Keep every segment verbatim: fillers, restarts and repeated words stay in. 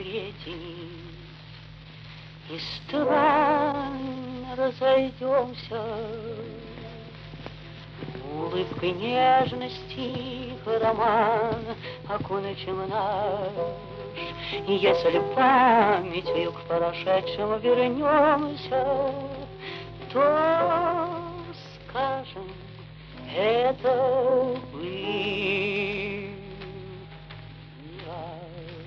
встретить, и странно разойдемся. Улыбкой нежности роман окончим наш. И если памятью к прошедшему вернемся, то скажем, это был я.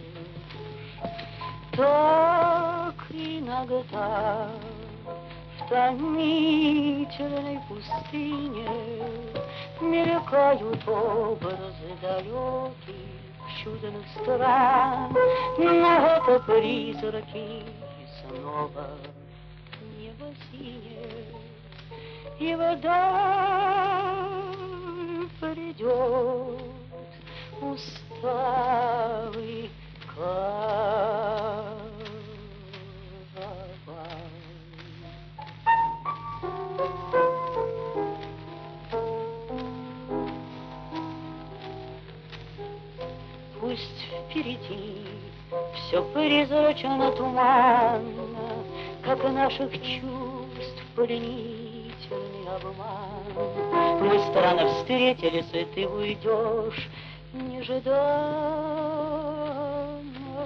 Так иногда в томительной пустыне мелькают образы далеких чудных стран, но это призраки снова небо синее, и вода придет усталый караван. Пусть впереди все призрачно туманно, как и наших чувств пленительный обман. Мы странно встретились, и ты уйдешь нежданно,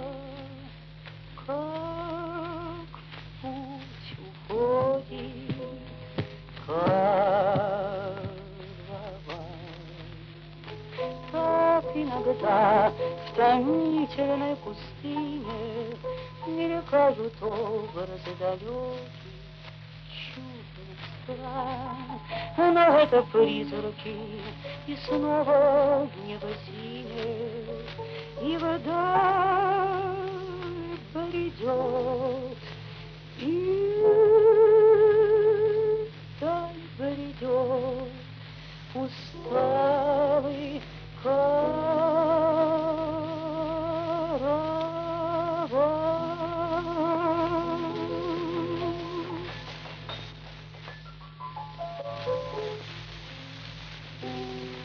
как в путь уходит караван. Так иногда в томительной пустыне мелькают образы далеких чудных стран, но это призраки, и снова небо синее, и вода придет, и даль придет усталый караван.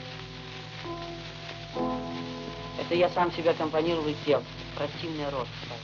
Это я сам себя компонировал и пел. Противная рожь.